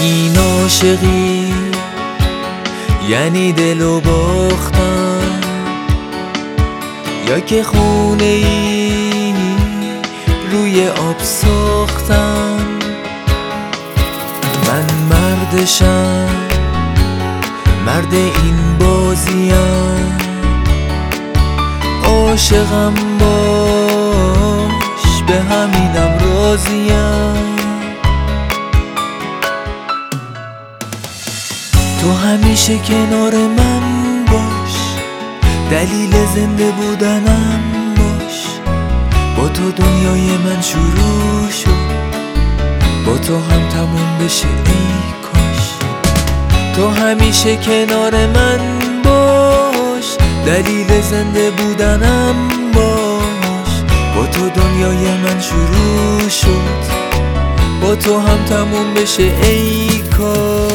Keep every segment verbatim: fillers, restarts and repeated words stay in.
این عاشقی یعنی دلو باختم، یا که خونه ای روی آب ساختم. من مردشم، مرد این بازیم، عاشقم باش به همینم راضیم. تو همیشه کنار من باش، دلیل زنده بودنم باش. با تو دنیای من شروع شد، با تو هم تموم بشه ای کاش. تو همیشه کنار من باش، دلیل زنده بودنم باش. با تو دنیای من شروع شد، با تو هم تموم بشه ای کاش.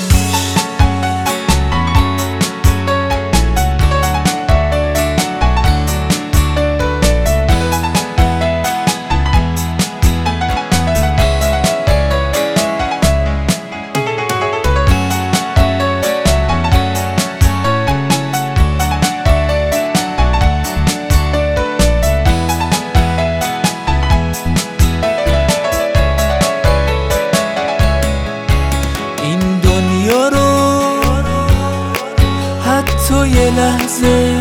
تو یه لحظه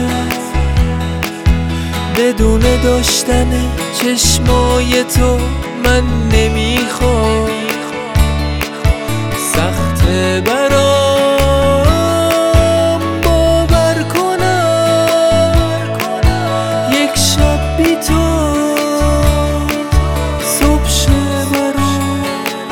بدون داشتن چشمای تو من نمیخوام. سخته برام باور کنم یک شب بی تو صبح شه برام.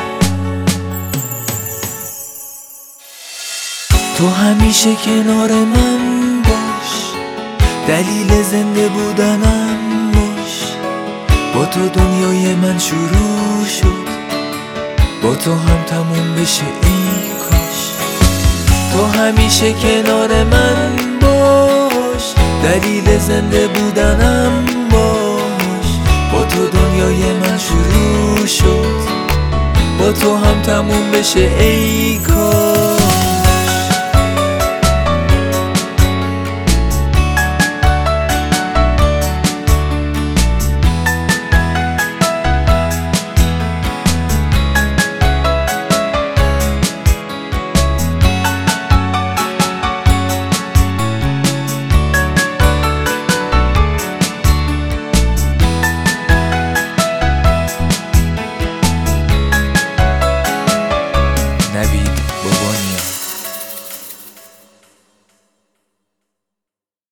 تو همیشه کنار من باش، دلیل زنده بودنم باش. با تو دنیای من شروع شد، با تو هم تموم بشه ای کاش. تو همیشه کنار من باش، دلیل زنده بودنم باش. با تو دنیای من شروع شد، با تو هم تموم بشه ای کاش.